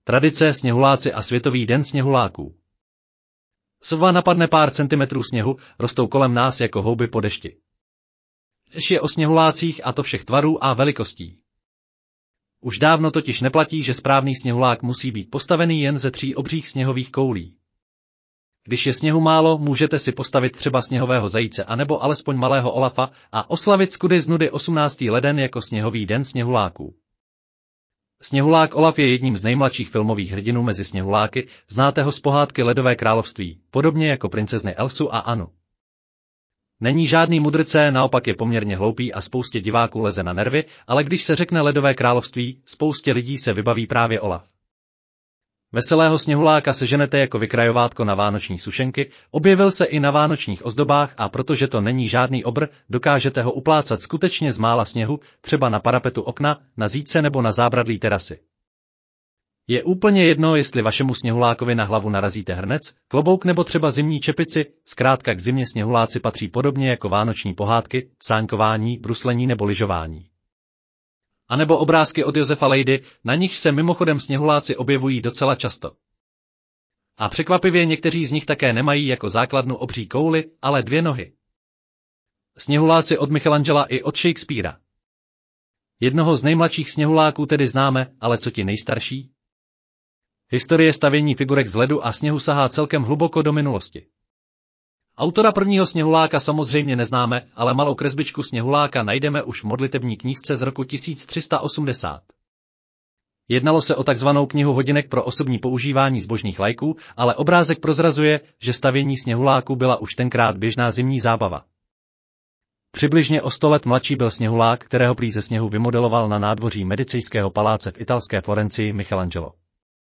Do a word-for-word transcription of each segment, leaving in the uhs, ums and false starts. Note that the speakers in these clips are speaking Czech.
Tradice, sněhuláci a Světový den sněhuláků. Sotva napadne pár centimetrů sněhu, rostou kolem nás jako houby po dešti. Řeč je o sněhulácích, a to všech tvarů a velikostí. Už dávno totiž neplatí, že správný sněhulák musí být postavený jen ze tří obřích sněhových koulí. Když je sněhu málo, můžete si postavit třeba sněhového zajíce anebo alespoň malého Olafa a oslavit skudy z nudy osmnáctý leden jako Sněhový den sněhuláků. Sněhulák Olaf je jedním z nejmladších filmových hrdinů mezi sněhuláky, znáte ho z pohádky Ledové království, podobně jako princezny Elsu a Annu. Není žádný mudrce, naopak je poměrně hloupý a spoustě diváků leze na nervy, ale když se řekne Ledové království, spoustě lidí se vybaví právě Olaf. Veselého sněhuláka seženete jako vykrajovátko na vánoční sušenky, objevil se i na vánočních ozdobách a protože to není žádný obr, dokážete ho uplácat skutečně z mála sněhu, třeba na parapetu okna, na zídce nebo na zábradlí terasy. Je úplně jedno, jestli vašemu sněhulákovi na hlavu narazíte hrnec, klobouk nebo třeba zimní čepici, zkrátka k zimě sněhuláci patří podobně jako vánoční pohádky, sáňkování, bruslení nebo lyžování. A nebo obrázky od Josefa Lejdy, na nich se mimochodem sněhuláci objevují docela často. A překvapivě někteří z nich také nemají jako základnu obří kouli, ale dvě nohy. Sněhuláci od Michelangela i od Shakespearea. Jednoho z nejmladších sněhuláků tedy známe, ale co ti nejstarší? Historie stavění figurek z ledu a sněhu sahá celkem hluboko do minulosti. Autora prvního sněhuláka samozřejmě neznáme, ale malou kresbičku sněhuláka najdeme už v modlitební knížce z roku tisíc tři sta osmdesát. Jednalo se o takzvanou knihu hodinek pro osobní používání zbožných laiků, ale obrázek prozrazuje, že stavění sněhuláků byla už tenkrát běžná zimní zábava. Přibližně o sto let mladší byl sněhulák, kterého prý ze sněhu vymodeloval na nádvoří Medicejského paláce v italské Florencii Michelangelo.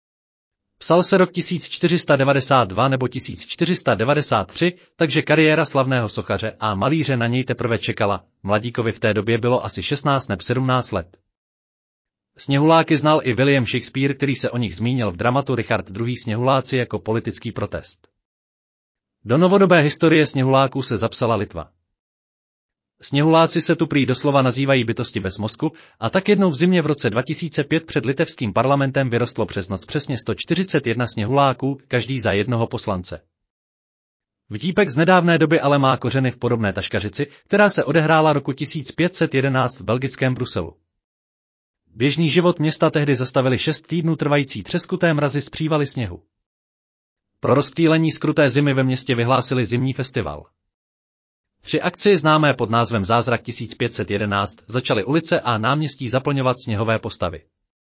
Psal se rok tisíc čtyři sta devadesát dva nebo tisíc čtyři sta devadesát tři, takže kariéra slavného sochaře a malíře na něj teprve čekala, mladíkovi v té době bylo asi šestnáct nebo sedmnáct let. Sněhuláky znal i William Shakespeare, který se o nich zmínil v dramatu Richard druhý. Sněhuláci jako politický protest. Do novodobé historie sněhuláků se zapsala Litva. Sněhuláci se tu prý doslova nazývají bytosti bez mozku a tak jednou v zimě v roce dva tisíce pět před litevským parlamentem vyrostlo přes noc přesně sto čtyřicet jedna sněhuláků, každý za jednoho poslance. Vtípek z nedávné doby ale má kořeny v podobné taškařici, která se odehrála roku tisíc pět set jedenáct v belgickém Bruselu. Běžný život města tehdy zastavili šest týdnů trvající třeskuté mrazy z přívaly sněhu. Pro rozptýlení skruté zimy ve městě vyhlásili zimní festival. Při akci známé pod názvem Zázrak tisíc pět set jedenáct začaly ulice a náměstí zaplňovat sněhové postavy.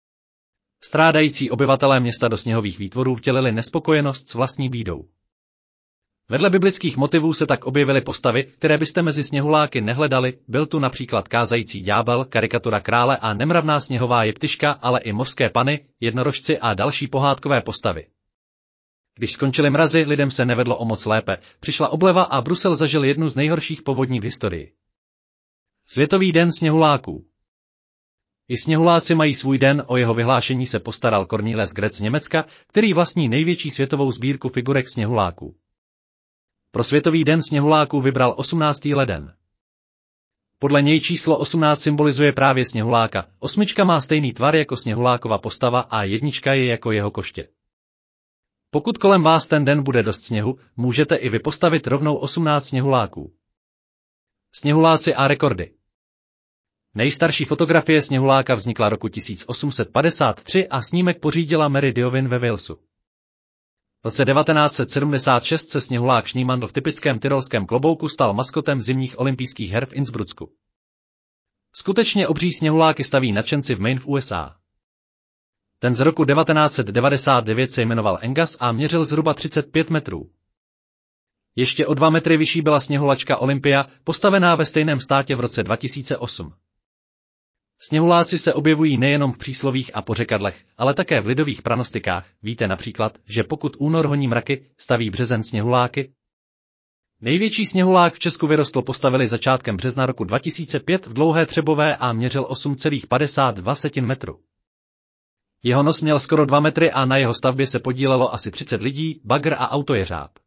Strádající obyvatelé města do sněhových výtvorů vtělili nespokojenost s vlastní bídou. Vedle biblických motivů se tak objevily postavy, které byste mezi sněhuláky nehledali, byl tu například kázající ďábel, karikatura krále a nemravná sněhová jeptiška, ale i mořské pany, jednorožci a další pohádkové postavy. Když skončily mrazy, lidem se nevedlo o moc lépe, přišla obleva a Brusel zažil jednu z nejhorších povodní v historii. Světový den sněhuláků. I sněhuláci mají svůj den, o jeho vyhlášení se postaral Cornelis Graetz z Německa, který vlastní největší světovou sbírku figurek sněhuláků. Pro Světový den sněhuláků vybral osmnáctý leden. Podle něj číslo osmnáct symbolizuje právě sněhuláka, osmička má stejný tvar jako sněhulákova postava a jednička je jako jeho koště. Pokud kolem vás ten den bude dost sněhu, můžete i vy postavit rovnou osmnáct sněhuláků. Sněhuláci a rekordy. Nejstarší fotografie sněhuláka vznikla roku tisíc osm set padesát tři a snímek pořídila Mary Diovin ve Walesu. V roce devatenáct set sedmdesát šest se sněhulák Schneemann v typickém tyrolském klobouku stal maskotem zimních olympijských her v Innsbrucku. Skutečně obří sněhuláky staví nadšenci v Maine v U S A. Ten z roku devatenáct set devadesát devět se jmenoval Angus a měřil zhruba třicet pět metrů. Ještě o dva metry vyšší byla sněhulačka Olympia, postavená ve stejném státě v roce dva tisíce osm. Sněhuláci se objevují nejenom v příslovích a pořekadlech, ale také v lidových pranostikách. Víte například, že pokud únor honí mraky, staví březen sněhuláky? Největší sněhulák v Česku vyrostl postavili začátkem března roku dva tisíce pět v Dlouhé Třebové a měřil osm celá padesát dva metru. Jeho nos měl skoro dva metry a na jeho stavbě se podílelo asi třicet lidí, bagr a autojeřáb.